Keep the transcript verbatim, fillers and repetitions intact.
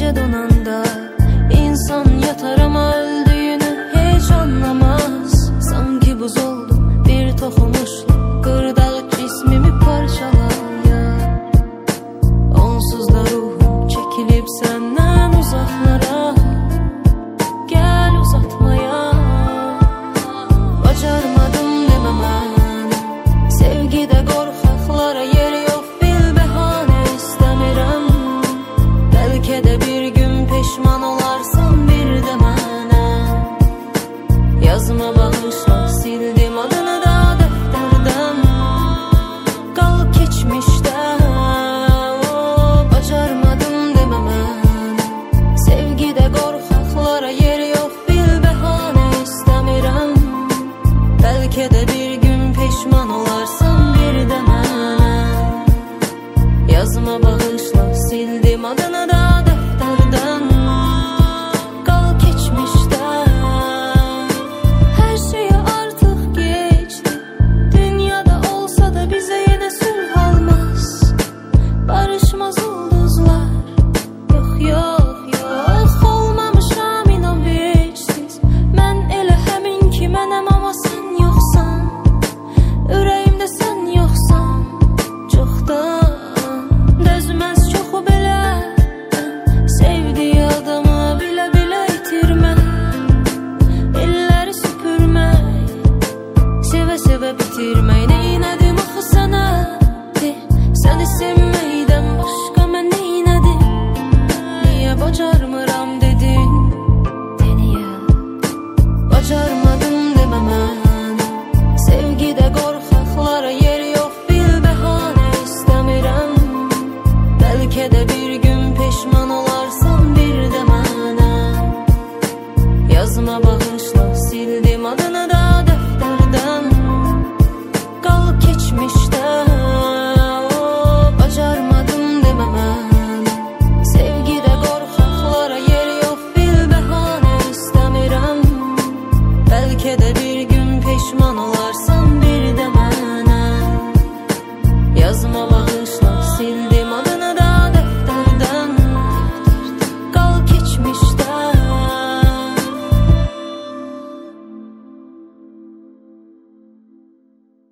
gece donanda insan yatar ama öldüğünü hiç anlamaz. Sanki buz oldu bir tohumuşlu kırdalık cismimi parçalar ya. Onsuz da ruhum çekilip senden uzaklara, gel uzatmaya. Bacarmadım dememem, sevgide korkaklara yer yok, bil bahane istemirəm. Belki de bir gün peşman olarsan bir de mənə. Yazma bağışla, sildim adını da defterden. Kal geçmişte, oh, bacarmadım dememem. Sevgide korkaklara yer yok, bil bahane istemirəm. Belki de bir gün peşman olarsan bir de mənə. Yazma bağışla, sildim adını da defterden. Kal geçmişte, her şey artık geçti. Dünyada olsa da bize yine sulh almaz. Barışmaz ulduzlar, yok yok yok. Olmamışam inan hiçsiz. Mən elə həmin ki mənəm ama sen yoksan. Ürəyimdə sen yoksan, çoxdan dözməz çoxu belə. Sevdiği adamı bile bile itirmək, elləri süpürmək, sevə sevə bitirmək. Neynədim axı sənə de, səni sevməkdən başqa mən neynədim? Niyə bacarmıram dedin, de niyə bacar